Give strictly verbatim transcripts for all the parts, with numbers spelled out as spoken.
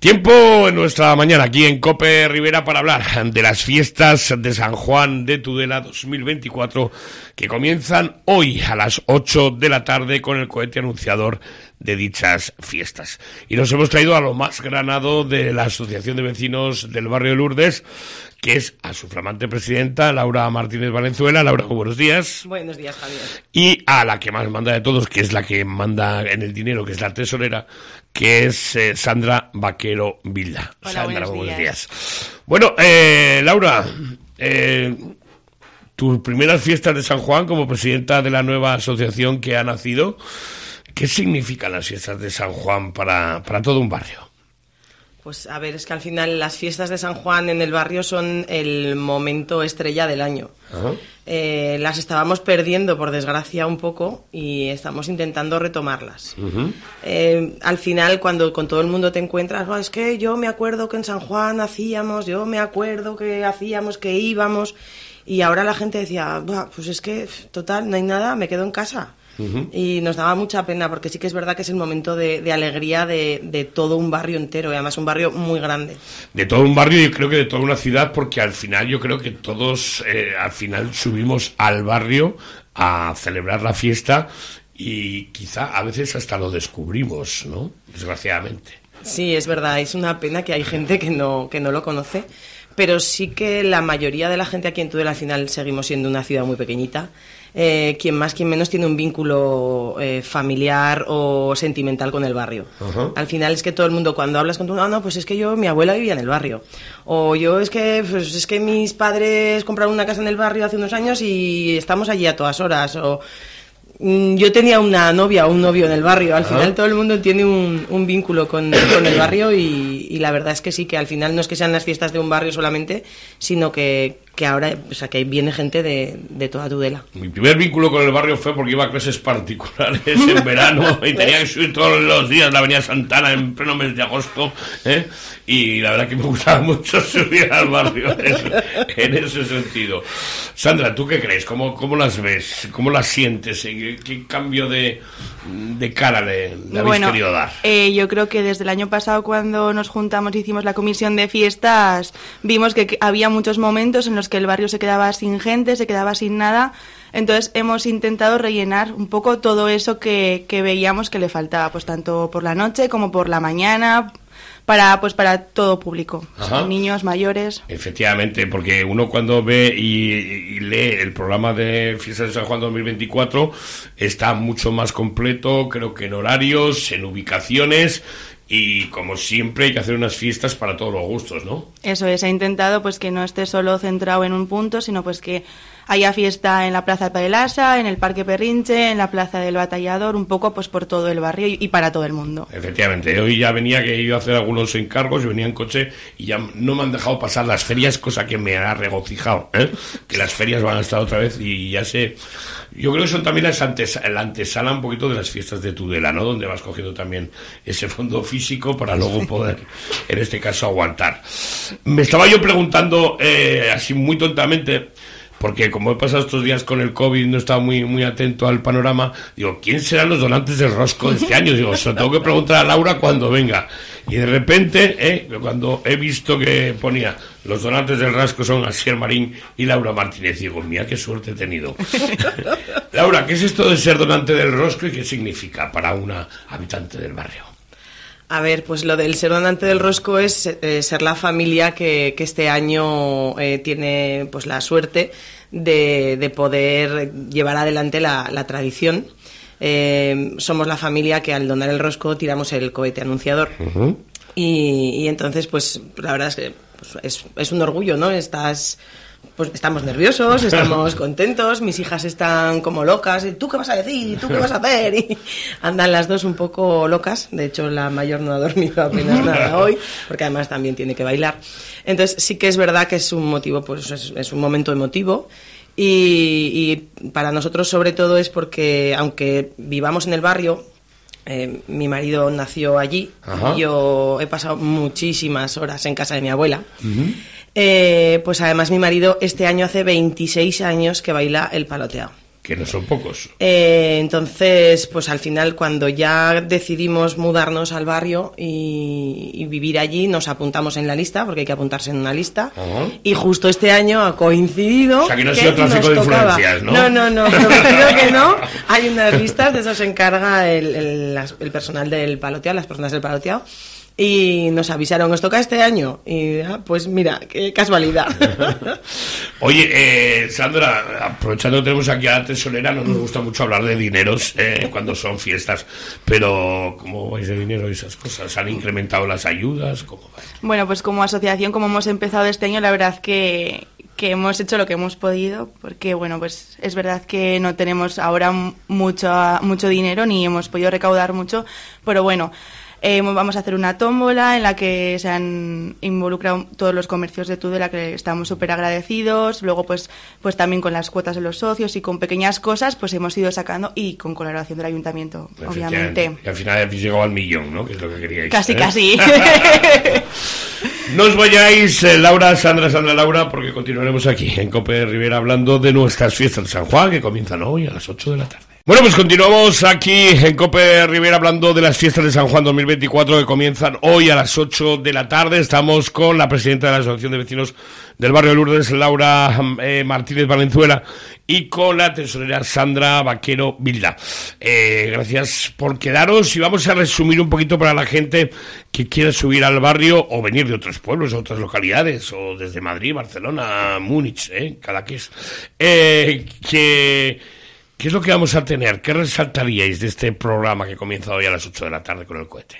Tiempo en nuestra mañana aquí en COPE Rivera para hablar de las fiestas de San Juan de Tudela dos mil veinticuatro que comienzan hoy a las ocho de la tarde con el cohete anunciador de dichas fiestas. Y nos hemos traído a lo más granado de la Asociación de Vecinos del Barrio de Lourdes, que es a su flamante presidenta, Laura Martínez Valenzuela. Laura, buenos días. Buenos días, Javier. Y a la que más manda de todos, que es la que manda en el dinero, que es la tesorera, que es eh, Sandra Vaquero Vilda. Hola, Sandra, buenos buenos días. días. Bueno, eh, Laura, eh, tus primeras fiestas de San Juan como presidenta de la nueva asociación que ha nacido, ¿qué significan las fiestas de San Juan para, para todo un barrio? Pues a ver, es que al final las fiestas de San Juan en el barrio son el momento estrella del año. Ajá. Eh, las estábamos perdiendo, por desgracia, un poco y estamos intentando retomarlas. Uh-huh. Eh, al final, cuando con todo el mundo te encuentras, oh, es que yo me acuerdo que en San Juan hacíamos, yo me acuerdo que hacíamos, que íbamos, y ahora la gente decía, pues es que, total, no hay nada, me quedo en casa. Uh-huh. Y nos daba mucha pena porque sí que es verdad que es el momento de, de alegría de, de todo un barrio entero, y además un barrio muy grande. De todo un barrio y creo que de toda una ciudad, porque al final yo creo que todos eh, al final subimos al barrio a celebrar la fiesta y quizá a veces hasta lo descubrimos, ¿no? Desgraciadamente. Sí, es verdad, es una pena que hay gente que no, que no lo conoce, pero sí que la mayoría de la gente aquí en Tudela al final seguimos siendo una ciudad muy pequeñita. Eh, quien más, quien menos tiene un vínculo eh, familiar o sentimental con el barrio. Uh-huh. Al final es que todo el mundo, cuando hablas con tu no, no, pues es que yo, mi abuela vivía en el barrio. O yo es que, pues es que mis padres compraron una casa en el barrio hace unos años y estamos allí a todas horas. O yo tenía una novia o un novio en el barrio. Al uh-huh. final todo el mundo tiene un, un vínculo con, con el barrio y, y la verdad es que sí, que al final no es que sean las fiestas de un barrio solamente, sino que que ahora, o sea, que viene gente de, de toda Tudela. Mi primer vínculo con el barrio fue porque iba a clases particulares en verano y tenía que subir todos los días la avenida Santana en pleno mes de agosto, ¿eh? Y la verdad que me gustaba mucho subir al barrio en ese, en ese sentido. Sandra, ¿tú qué crees? ¿Cómo, cómo las ves? ¿Cómo las sientes? ¿Qué, qué cambio de, de cara le, le habéis bueno, querido dar? Eh, yo creo que desde el año pasado, cuando nos juntamos y hicimos la comisión de fiestas, vimos que había muchos momentos en los que el barrio se quedaba sin gente, se quedaba sin nada. Entonces hemos intentado rellenar un poco todo eso que, que veíamos que le faltaba, pues tanto por la noche como por la mañana, para pues para todo público, niños, mayores. Efectivamente, porque uno cuando ve y, y lee el programa de Fiestas de San Juan dos mil veinticuatro está mucho más completo, creo que en horarios, en ubicaciones. Y como siempre hay que hacer unas fiestas para todos los gustos, ¿no? Eso es, he intentado pues que no esté solo centrado en un punto, sino pues que haya fiesta en la Plaza Padelasa, en el Parque Perrinche, en la Plaza del Batallador, un poco pues por todo el barrio y, y para todo el mundo. Efectivamente, hoy ya venía que iba a hacer algunos encargos, y venía en coche y ya no me han dejado pasar las ferias, cosa que me ha regocijado, ¿eh? Que las ferias van a estar otra vez y ya sé. Yo creo que son también las antes, la antesala un poquito de las fiestas de Tudela, ¿no? Donde vas cogiendo también ese fondo físico para luego poder, en este caso, aguantar. Me estaba yo preguntando, eh, así muy tontamente, porque como he pasado estos días con el COVID, no estaba muy muy atento al panorama, digo, ¿quién serán los donantes del rosco de este año? Digo, se lo tengo que preguntar a Laura cuando venga. Y de repente, eh, cuando he visto que ponía los donantes del rosco son Asier Marín y Laura Martínez, digo, mira qué suerte he tenido. Laura, ¿qué es esto de ser donante del rosco y qué significa para una habitante del barrio? A ver, pues lo del ser donante del rosco es eh, ser la familia que, que este año eh, tiene pues la suerte de, de poder llevar adelante la, la tradición. Eh, somos la familia que al donar el rosco tiramos el cohete anunciador. Uh-huh. y, y entonces, pues la verdad es que pues, es, es un orgullo, ¿no? Estás... Pues estamos nerviosos, estamos contentos, mis hijas están como locas, ¿y tú qué vas a decir? ¿Y tú qué vas a hacer? Y andan las dos un poco locas, de hecho la mayor no ha dormido apenas nada hoy, porque además también tiene que bailar. Entonces sí que es verdad que es un motivo, pues es, es un momento emotivo y, y para nosotros sobre todo es porque aunque vivamos en el barrio, Eh, mi marido nació allí. Ajá. Y yo he pasado muchísimas horas en casa de mi abuela. Uh-huh. Eh, pues además mi marido este año hace veintiséis años que baila el paloteado. Que no son pocos. Eh, entonces, pues al final, cuando ya decidimos mudarnos al barrio y, y vivir allí, nos apuntamos en la lista, porque hay que apuntarse en una lista. Uh-huh. Y justo este año ha coincidido. O sea, que no ha sido tráfico de influencias, ¿no? No, no, no, prometido que no. Hay unas listas, de eso se encarga el, el, el personal del paloteado, las personas del paloteado. Y nos avisaron, ¿os toca este año? Y ah, pues mira, qué casualidad. Oye, eh, Sandra, aprovechando que tenemos aquí a la tesorera, no nos gusta mucho hablar de dineros eh, cuando son fiestas, pero ¿cómo vais de dinero y esas cosas? ¿Han incrementado las ayudas? ¿Cómo va? Bueno, pues como asociación, como hemos empezado este año, la verdad que, que hemos hecho lo que hemos podido, porque bueno, pues es verdad que no tenemos ahora mucho, mucho dinero, ni hemos podido recaudar mucho, pero bueno... Eh, vamos a hacer una tómbola en la que se han involucrado todos los comercios de Tudela, que estamos súper agradecidos. Luego, pues, pues también con las cuotas de los socios y con pequeñas cosas, pues hemos ido sacando, y con colaboración del ayuntamiento, obviamente. Y al final habéis llegado al millón, ¿no? Que es lo que queríais. Casi, ¿eh? casi. No os vayáis, eh, Laura, Sandra, Sandra, Laura, porque continuaremos aquí en COPE Rivera hablando de nuestras fiestas de San Juan, que comienzan hoy a las ocho de la tarde. Bueno, pues continuamos aquí en COPE Rivera hablando de las fiestas de San Juan dos mil veinticuatro que comienzan hoy a las ocho de la tarde. Estamos con la presidenta de la Asociación de Vecinos del Barrio de Lourdes, Laura eh, Martínez Valenzuela, y con la tesorera Sandra Vaquero Vilda. Eh, gracias por quedaros, y vamos a resumir un poquito para la gente que quiera subir al barrio o venir de otros pueblos, otras localidades, o desde Madrid, Barcelona, Múnich, eh, Cadaqués, eh, que... ¿Qué es lo que vamos a tener? ¿Qué resaltaríais de este programa que comienza hoy a las ocho de la tarde con el cohete?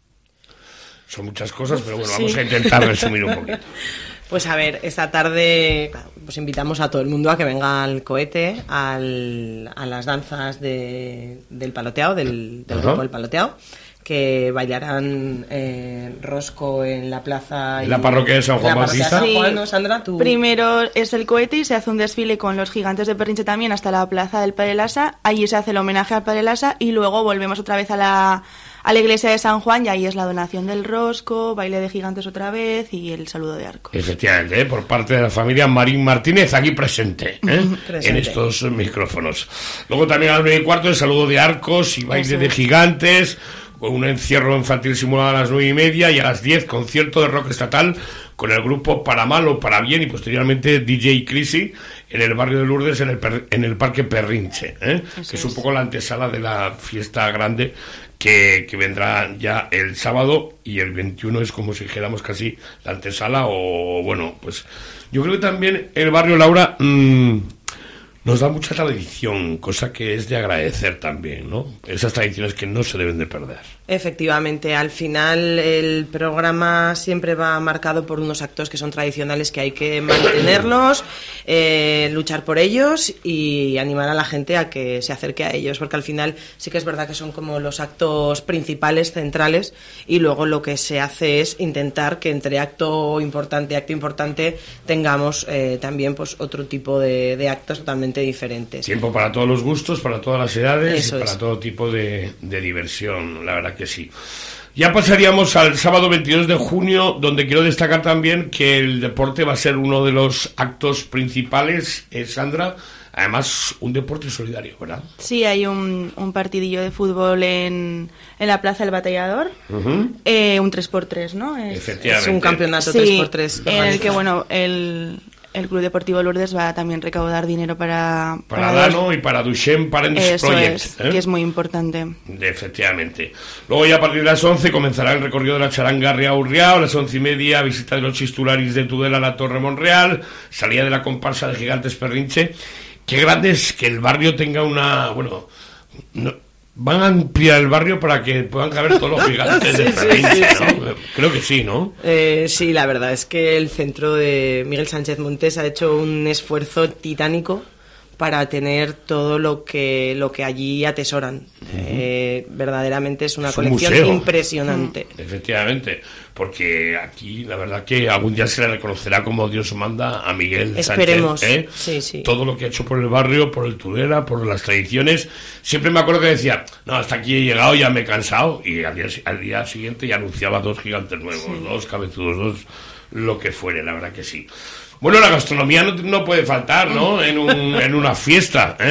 Son muchas cosas, pero bueno, sí. Vamos a intentar resumir un poquito. Pues a ver, esta tarde pues invitamos a todo el mundo a que venga al cohete, al, a las danzas de, del paloteado, del, del uh-huh. grupo del paloteado, que bailarán eh, rosco en la plaza. ¿En la parroquia de San Juan Bautista? Sí. ¿No, Sandra? ¿Tú? Primero es el cohete y se hace un desfile con los gigantes de Perrinche también hasta la plaza del Padre Lasa. Allí se hace el homenaje al Padre Lasa y luego volvemos otra vez a la, a la iglesia de San Juan, y ahí es la donación del rosco, baile de gigantes otra vez y el saludo de arcos. Efectivamente, ¿eh? Por parte de la familia Marín Martínez, aquí presente, ¿eh? presente en estos micrófonos. Luego también a las nueve y cuarto el saludo de arcos y baile Eso. de gigantes, con un encierro infantil simulado a las nueve y media, y a las diez concierto de rock estatal con el grupo Para Mal o Para Bien, y posteriormente D J Crisi en el barrio de Lourdes, en el, per, en el Parque Perrinche, ¿eh? que es un poco la antesala de la fiesta grande que, que vendrá ya el sábado, y el veintiuno es como si dijéramos casi la antesala, o bueno, pues yo creo que también el barrio, Laura, mmm, nos da mucha tradición, cosa que es de agradecer también, ¿no? Esas tradiciones que no se deben de perder. Efectivamente, al final el programa siempre va marcado por unos actos que son tradicionales, que hay que mantenerlos, eh, luchar por ellos y animar a la gente a que se acerque a ellos, porque al final sí que es verdad que son como los actos principales, centrales, y luego lo que se hace es intentar que entre acto importante y acto importante tengamos eh, también pues otro tipo de, de actos totalmente diferentes. Tiempo para todos los gustos, para todas las edades, Eso y para es. todo tipo de, de diversión, la verdad que sí. Ya pasaríamos al sábado veintidós de junio, donde quiero destacar también que el deporte va a ser uno de los actos principales, eh, Sandra. Además, un deporte solidario, ¿verdad? Sí, hay un, un partidillo de fútbol en, en la Plaza del Batallador, uh-huh. eh, un tres por tres, ¿no? Es, Efectivamente. Es un campeonato sí, tres por tres. En el que, bueno, el... El Club Deportivo Lourdes va a también recaudar dinero para... Para, para Dano los... y para Duchenne Parents Eso Project. Es, ¿eh? que es muy importante. Efectivamente. Luego ya a partir de las once comenzará el recorrido de la charanga Riau Riau, a las once y media visita de los chistularis de Tudela a la Torre Monreal, salida de la comparsa de Gigantes Perrinche. Qué grande es que el barrio tenga una... Bueno... No, van a ampliar el barrio para que puedan caber todos los gigantes sí, de Perrinche, sí, sí, ¿no? Sí. Creo que sí, ¿no? Eh, sí, la verdad es que el centro de Miguel Sánchez Montes ha hecho un esfuerzo titánico para tener todo lo que lo que allí atesoran. Uh-huh. Eh, verdaderamente es una es colección museo. Impresionante. Uh-huh. Efectivamente, porque aquí la verdad que algún día se le reconocerá como Dios manda a Miguel Esperemos. Sánchez. ¿eh? Sí, sí. Todo lo que ha hecho por el barrio, por el Tudela, por las tradiciones. Siempre me acuerdo que decía, no, hasta aquí he llegado, ya me he cansado, y al día, al día siguiente ya anunciaba dos gigantes nuevos, sí. dos cabezudos, dos lo que fuere, la verdad que sí. Bueno, la gastronomía no, no puede faltar, ¿no? En, un, en una fiesta, ¿eh?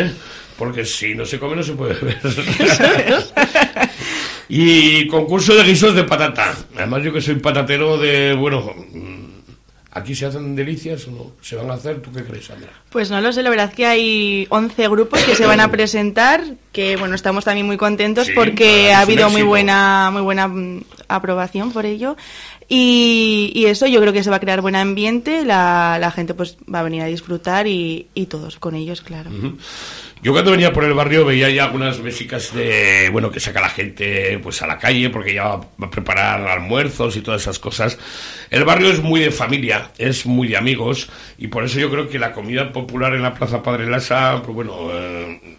porque si no se come no se puede beber. Y concurso de guisos de patata. Además yo que soy patatero de, bueno, ¿aquí se hacen delicias o no? ¿Se van a hacer? ¿Tú qué crees, Sandra? Pues no lo sé, la verdad es que hay once grupos que se van a presentar, que bueno, estamos también muy contentos sí, porque ha habido muy buena, muy buena aprobación por ello. Y, y eso, yo creo que se va a crear buen ambiente, la, la gente pues va a venir a disfrutar y, y todos con ellos, claro. Uh-huh. Yo cuando venía por el barrio veía ya algunas mesicas de, bueno, que saca la gente pues a la calle porque ya va a preparar almuerzos y todas esas cosas. El barrio es muy de familia, es muy de amigos, y por eso yo creo que la comida popular en la Plaza Padre Lasa, pues bueno, eh,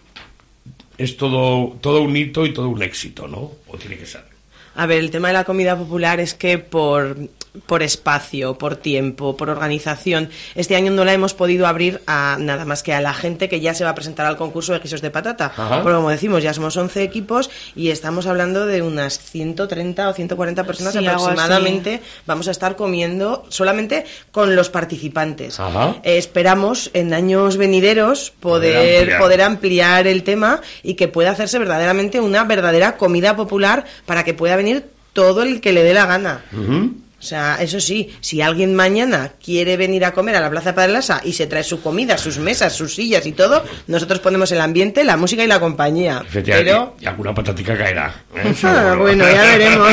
es todo, todo un hito y todo un éxito, ¿no? O tiene que ser. A ver, el tema de la comida popular es que por, por espacio, por tiempo, por organización, este año no la hemos podido abrir a nada más que a la gente que ya se va a presentar al concurso de guisos de patata. Ajá. Porque como decimos, ya somos once equipos y estamos hablando de unas ciento treinta o ciento cuarenta personas sí, aproximadamente. Vamos a estar comiendo solamente con los participantes. Eh, esperamos en años venideros poder, poder ampliar. poder ampliar el tema y que pueda hacerse verdaderamente una verdadera comida popular para que pueda venir todo el que le dé la gana. Uh-huh. O sea, eso sí, si alguien mañana quiere venir a comer a la Plaza Padre Lasa y se trae su comida, sus mesas, sus sillas y todo, nosotros ponemos el ambiente, la música y la compañía. Pero... y alguna patatica caerá. ¿eh? Ah, bueno, ya veremos.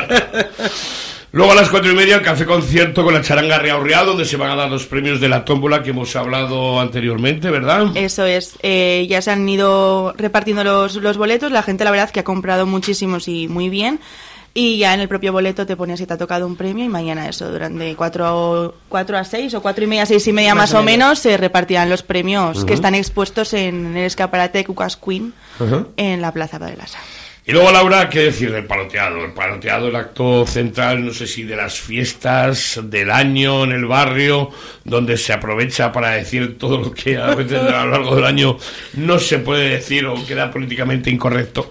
Luego a las cuatro y media el café concierto con la charanga Riao Riao, donde se van a dar los premios de la tómbola que hemos hablado anteriormente, ¿verdad? Eso es, eh, ya se han ido repartiendo los, los boletos, la gente la verdad que ha comprado muchísimos y muy bien, y ya en el propio boleto te pones si te ha tocado un premio y mañana eso, durante cuatro a seis o cuatro y media, seis y media más, más o menos, menos se repartirán los premios uh-huh. que están expuestos en el escaparate de Cucas Queen uh-huh. en la Plaza Padre Lasa. Y luego, Laura, ¿qué decir del paloteado? El paloteado, el acto central, no sé si de las fiestas del año en el barrio, donde se aprovecha para decir todo lo que a veces a lo largo del año no se puede decir o queda políticamente incorrecto.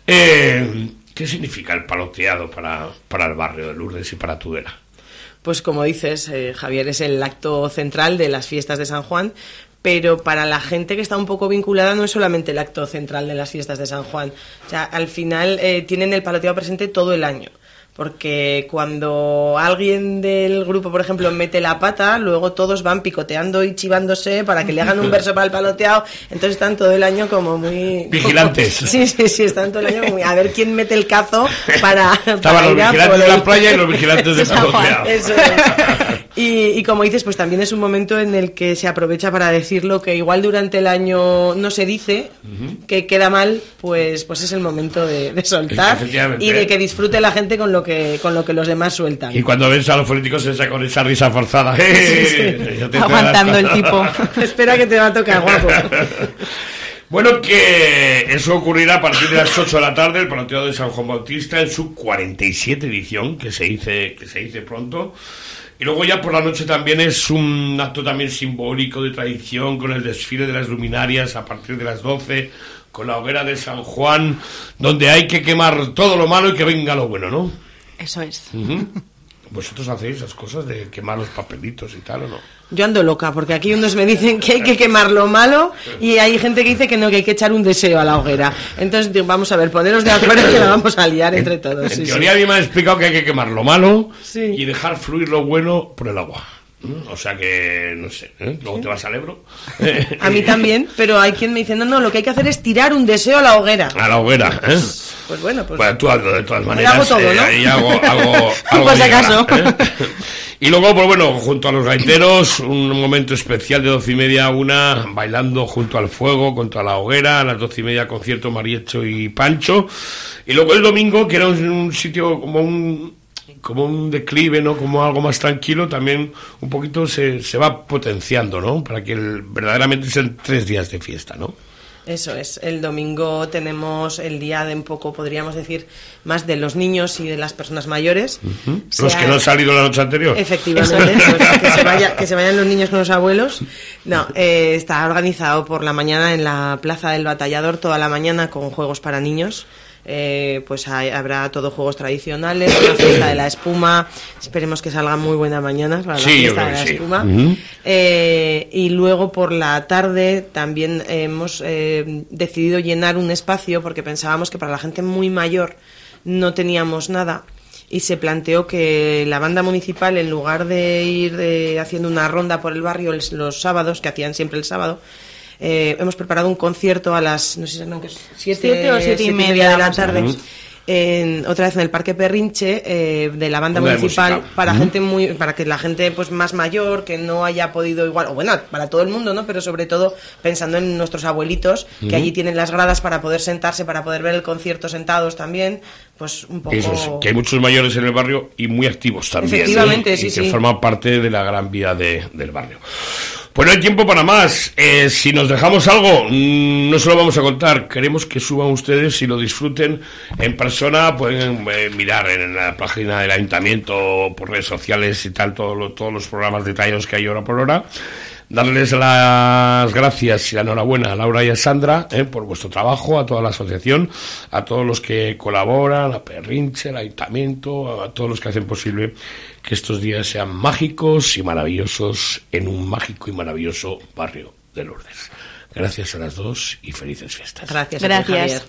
Eh, ¿Qué significa el paloteado para, para el barrio de Lourdes y para Tudela? Pues como dices, eh, Javier, es el acto central de las fiestas de San Juan, pero para la gente que está un poco vinculada no es solamente el acto central de las fiestas de San Juan. O sea, al final eh, tienen el paloteado presente todo el año. Porque cuando alguien del grupo, por ejemplo, mete la pata, luego todos van picoteando y chivándose para que le hagan un verso para el paloteado. Entonces están todo el año como muy... vigilantes. Como, sí, sí, sí, están todo el año como... A ver quién mete el cazo para... Estaban para los vigilantes de la playa y los vigilantes de paloteado. Eso es. Y, y como dices, pues también es un momento en el que se aprovecha para decir lo que igual durante el año no se dice, uh-huh. que queda mal, pues, pues es el momento de, de soltar y de que disfrute la gente con lo que Que, con lo que los demás sueltan. Y cuando ves a los políticos se saca con esa risa forzada. Sí, sí. Aguantando el tipo. Espera que te va a tocar, guapo. Bueno, que eso ocurrirá a partir de las ocho de la tarde, el paloteado de San Juan Bautista en su cuarenta y siete edición, que se dice, que se dice pronto. Y luego ya por la noche también es un acto también simbólico de tradición con el desfile de las luminarias a partir de las doce, con la hoguera de San Juan, donde hay que quemar todo lo malo y que venga lo bueno, ¿no? Eso es. Uh-huh. ¿Vosotros hacéis esas cosas de quemar los papelitos y tal o no? Yo ando loca, porque aquí unos me dicen que hay que quemar lo malo y hay gente que dice que no, que hay que echar un deseo a la hoguera. Entonces, vamos a ver, poneros de acuerdo que la vamos a liar entre todos. En sí, teoría sí. a mí me han explicado que hay que quemar lo malo sí. y dejar fluir lo bueno por el agua. O sea que, no sé, ¿eh? Luego ¿sí? te vas al Ebro. A mí también, pero hay quien me dice, no, no, lo que hay que hacer es tirar un deseo a la hoguera. A la hoguera, ¿eh? Pues bueno, pues... Bueno, tú hazlo de todas maneras. Hago todo, ¿no? Eh, ahí hago, hago, hago por si acaso. ¿eh? Y luego, pues bueno, junto a los gaiteros, un momento especial de doce y media a una, bailando junto al fuego, contra la hoguera, a las doce y media concierto Mariecho y Pancho. Y luego el domingo, que era un, un sitio como un... como un declive, ¿no? Como algo más tranquilo, también un poquito se, se va potenciando, ¿no? Para que el, verdaderamente sean tres días de fiesta, ¿no? Eso es, el domingo tenemos el día de un poco, podríamos decir, más de los niños y de las personas mayores. Uh-huh. Los que no han salido la noche anterior. Efectivamente, pues, que, se vaya, que se vayan los niños con los abuelos. No, eh, está organizado por la mañana en la Plaza del Batallador, toda la mañana con juegos para niños. eh, pues hay, habrá todo juegos tradicionales, una fiesta de la espuma, esperemos que salga muy buena mañana para sí, la fiesta de la sí. espuma. Uh-huh. eh, y luego por la tarde también hemos eh, decidido llenar un espacio porque pensábamos que para la gente muy mayor no teníamos nada. Y se planteó que la banda municipal, en lugar de ir eh, haciendo una ronda por el barrio los, los sábados, que hacían siempre el sábado, eh, hemos preparado un concierto a las, no sé si son siete, siete o siete y media de la tarde, uh-huh. en, otra vez en el Parque Perrinche, eh, de la banda Una municipal, música. para uh-huh. gente muy, para que la gente pues más mayor, que no haya podido igual, o bueno, para todo el mundo, ¿no? Pero sobre todo pensando en nuestros abuelitos, uh-huh. que allí tienen las gradas para poder sentarse, para poder ver el concierto sentados también, pues un poco... Eso es, que hay muchos mayores en el barrio y muy activos también. Efectivamente, ¿eh? sí, y que sí. forman parte de la gran vida de, del barrio. Pues no hay tiempo para más. Eh, si nos dejamos algo, mmm, no se lo vamos a contar. Queremos que suban ustedes y lo disfruten en persona. Pueden eh, mirar en la página del ayuntamiento, por redes sociales y tal, todo lo, todos los programas detallados que hay hora por hora. Darles las gracias y la enhorabuena a Laura y a Sandra eh, por vuestro trabajo, a toda la asociación, a todos los que colaboran, a Perrinche, al ayuntamiento, a todos los que hacen posible que estos días sean mágicos y maravillosos en un mágico y maravilloso barrio de Lourdes. Gracias a las dos y felices fiestas. Gracias. Gracias. A ti, Javier.